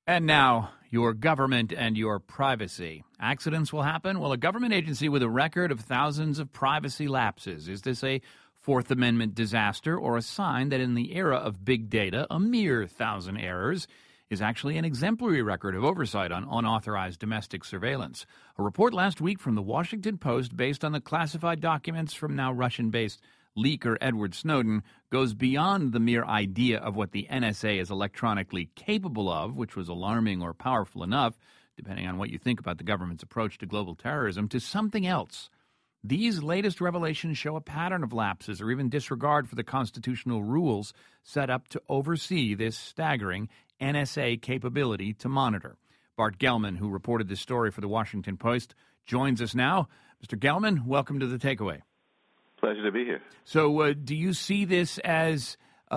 And now, your government and your privacy. Accidents will happen? Well, a government agency with a record of thousands of privacy lapses. Is this a Fourth Amendment disaster or a sign that in the era of big data, a mere 1,000 errors is actually an exemplary record of oversight on unauthorized domestic surveillance? A report last week from the Washington Post, based on the classified documents from now Russian-based leaker Edward Snowden, goes beyond the mere idea of what the NSA is electronically capable of, which was alarming or powerful enough, depending on what you think about the government's approach to global terrorism, to something else. These latest revelations show a pattern of lapses or even disregard for the constitutional rules set up to oversee this staggering NSA capability to monitor. Bart Gellman, who reported this story for the Washington Post, joins us now. Mr. Gellman, welcome to The Takeaway. Pleasure to be here. So do you see this as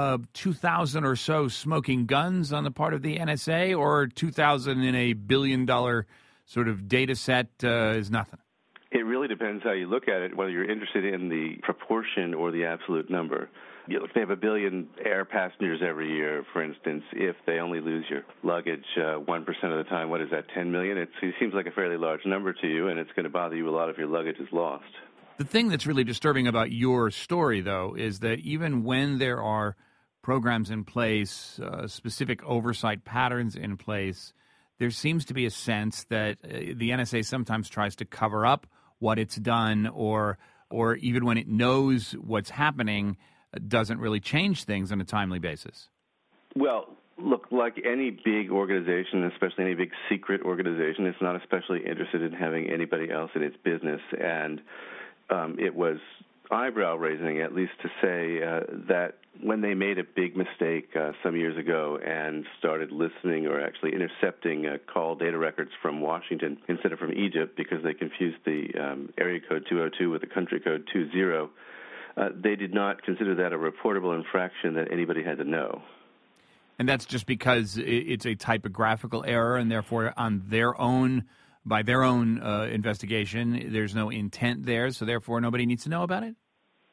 2,000 or so smoking guns on the part of the NSA, or 2,000 in a billion-dollar sort of data set is nothing? It really depends how you look at it, whether you're interested in the proportion or the absolute number. If they have 1 billion air passengers every year, for instance, if they only lose your luggage 1% of the time, what is that, 10 million? It seems like a fairly large number to you, and it's going to bother you a lot if your luggage is lost. The thing that's really disturbing about your story, though, is that even when there are programs in place, specific oversight patterns in place, there seems to be a sense that the NSA sometimes tries to cover up what it's done, or even when it knows what's happening, doesn't really change things on a timely basis. Well, look, like any big organization, especially any big secret organization, it's not especially interested in having anybody else in its business. And it was eyebrow-raising, at least, to say that when they made a big mistake some years ago and started listening or actually intercepting call data records from Washington instead of from Egypt because they confused the area code 202 with the country code 20, they did not consider that a reportable infraction that anybody had to know. And that's just because it's a typographical error, and therefore on their own, by their own investigation, there's no intent there, so therefore nobody needs to know about it?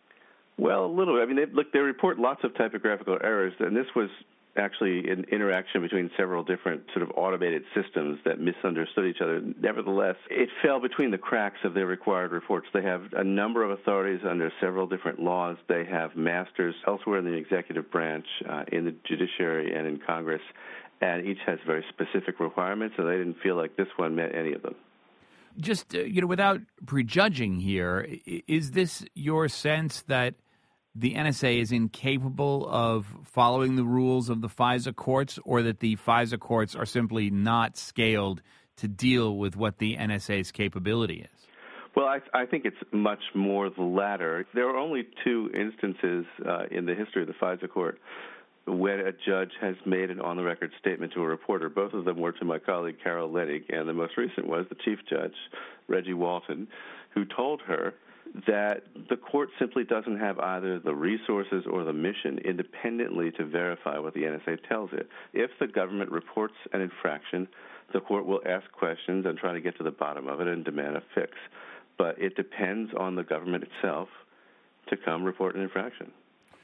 Well, a little bit. I mean, they report lots of typographical errors, and this was actually an interaction between several different sort of automated systems that misunderstood each other. Nevertheless, it fell between the cracks of their required reports. They have a number of authorities under several different laws. They have masters elsewhere in the executive branch, in the judiciary, and in Congress, and each has very specific requirements, and they didn't feel like this one met any of them. Just, without prejudging here, is this your sense that the NSA is incapable of following the rules of the FISA courts, or that the FISA courts are simply not scaled to deal with what the NSA's capability is? Well, I think it's much more the latter. There are only two instances in the history of the FISA court when a judge has made an on-the-record statement to a reporter. Both of them were to my colleague Carol Leonnig, and the most recent was the chief judge, Reggie Walton, who told her that the court simply doesn't have either the resources or the mission independently to verify what the NSA tells it. If the government reports an infraction, the court will ask questions and try to get to the bottom of it and demand a fix. But it depends on the government itself to come report an infraction.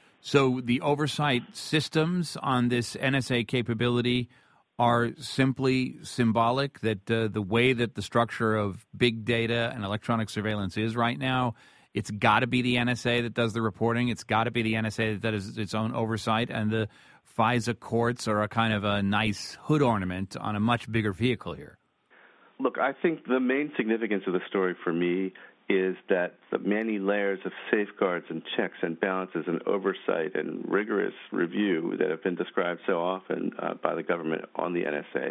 So the oversight systems on this NSA capability are simply symbolic, that the way that the structure of big data and electronic surveillance is right now, it's got to be the NSA that does the reporting. It's got to be the NSA that does its own oversight. And the FISA courts are a kind of a nice hood ornament on a much bigger vehicle here. Look, I think the main significance of the story for me is that the many layers of safeguards and checks and balances and oversight and rigorous review that have been described so often by the government on the NSA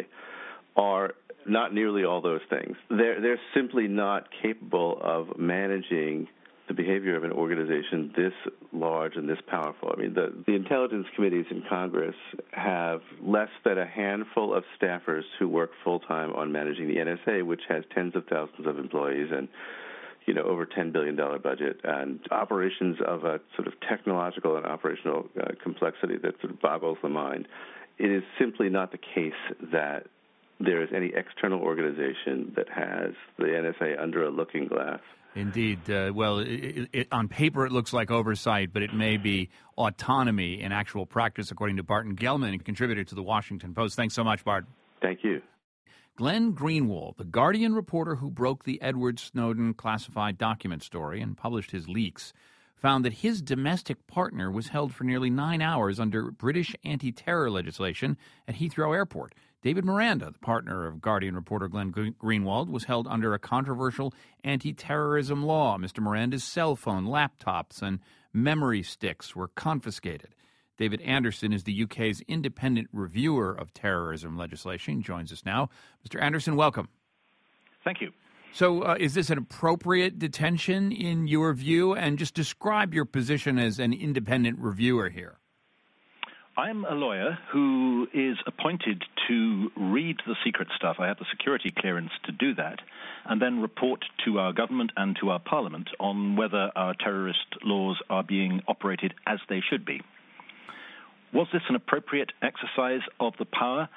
are not nearly all those things. They're simply not capable of managing the behavior of an organization this large and this powerful. I mean, the intelligence committees in Congress have less than a handful of staffers who work full-time on managing the NSA, which has tens of thousands of employees and over $10 billion budget, and operations of a sort of technological and operational complexity that sort of boggles the mind. It is simply not the case that there is any external organization that has the NSA under a looking glass. Indeed. Well, on paper it looks like oversight, but it may be autonomy in actual practice, according to Bart Gellman, a contributor to the Washington Post. Thanks so much, Bart. Thank you. Glenn Greenwald, the Guardian reporter who broke the Edward Snowden classified document story and published his leaks, found that his domestic partner was held for nearly 9 hours under British anti-terror legislation at Heathrow Airport. David Miranda, the partner of Guardian reporter Glenn Greenwald, was held under a controversial anti-terrorism law. Mr. Miranda's cell phone, laptops, and memory sticks were confiscated. David Anderson is the UK's independent reviewer of terrorism legislation. He joins us now. Mr. Anderson, welcome. Thank you. So is this an appropriate detention in your view? And just describe your position as an independent reviewer here. I'm a lawyer who is appointed to read the secret stuff. I have the security clearance to do that, and then report to our government and to our parliament on whether our terrorist laws are being operated as they should be. Was this an appropriate exercise of the power?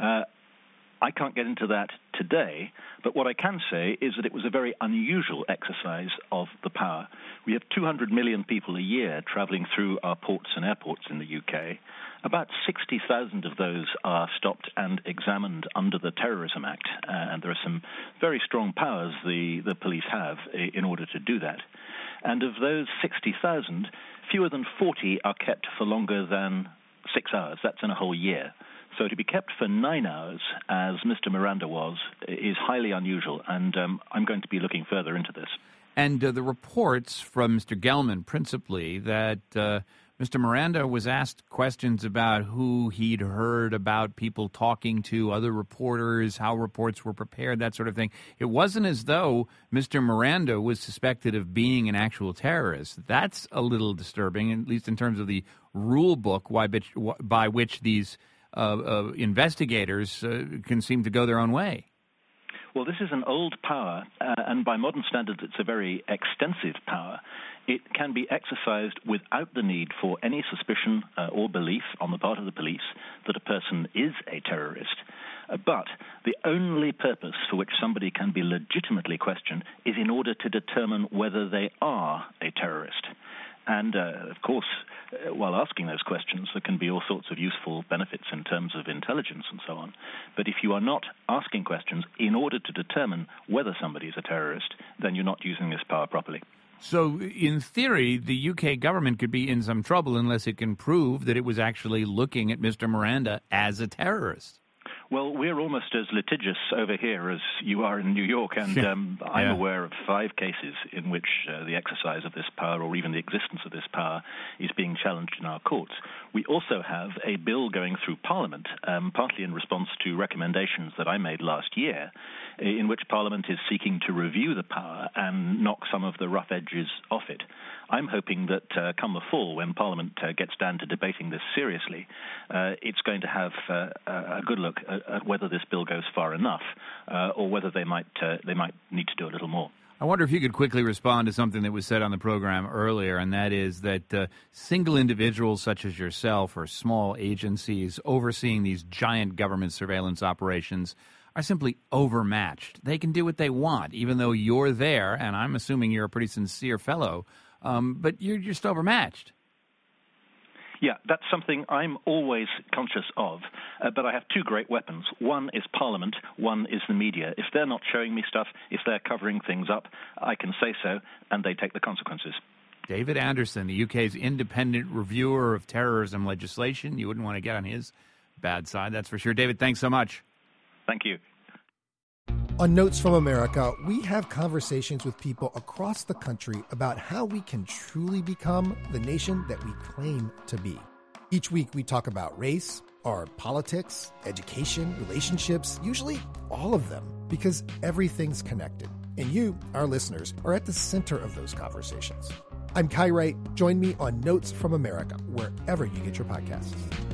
I can't get into that today, but what I can say is that it was a very unusual exercise of the power. We have 200 million people a year traveling through our ports and airports in the UK. About 60,000 of those are stopped and examined under the Terrorism Act, and there are some very strong powers the police have in order to do that. And of those 60,000, fewer than 40 are kept for longer than 6 hours. That's in a whole year. So to be kept for 9 hours, as Mr. Miranda was, is highly unusual, and I'm going to be looking further into this. And the reports from Mr. Gelman, principally, that Mr. Miranda was asked questions about who he'd heard about people talking to other reporters, how reports were prepared, that sort of thing. It wasn't as though Mr. Miranda was suspected of being an actual terrorist. That's a little disturbing, at least in terms of the rule book by which these investigators can seem to go their own way. Well, this is an old power, and by modern standards, it's a very extensive power. It can be exercised without the need for any suspicion or belief on the part of the police that a person is a terrorist. But the only purpose for which somebody can be legitimately questioned is in order to determine whether they are a terrorist. And, of course, while asking those questions, there can be all sorts of useful benefits in terms of intelligence and so on. But if you are not asking questions in order to determine whether somebody is a terrorist, then you're not using this power properly. So, in theory, the UK government could be in some trouble unless it can prove that it was actually looking at Mr. Miranda as a terrorist. Well, we're almost as litigious over here as you are in New York, and I'm aware of 5 cases in which the exercise of this power, or even the existence of this power, is being challenged in our courts. We also have a bill going through Parliament, partly in response to recommendations that I made last year, in which Parliament is seeking to review the power and knock some of the rough edges off it. I'm hoping that come the fall, when Parliament gets down to debating this seriously, it's going to have a good look at whether this bill goes far enough, or whether they might need to do a little more. I wonder if you could quickly respond to something that was said on the program earlier, and that is that single individuals such as yourself or small agencies overseeing these giant government surveillance operations are simply overmatched. They can do what they want, even though you're there, and I'm assuming you're a pretty sincere fellow, but you're just overmatched. Yeah, that's something I'm always conscious of, but I have 2 great weapons. One is Parliament, one is the media. If they're not showing me stuff, if they're covering things up, I can say so, and they take the consequences. David Anderson, the UK's independent reviewer of terrorism legislation. You wouldn't want to get on his bad side, that's for sure. David, thanks so much. Thank you. On Notes from America, we have conversations with people across the country about how we can truly become the nation that we claim to be. Each week we talk about race, our politics, education, relationships, usually all of them, because everything's connected. And you, our listeners, are at the center of those conversations. I'm Kai Wright. Join me on Notes from America, wherever you get your podcasts.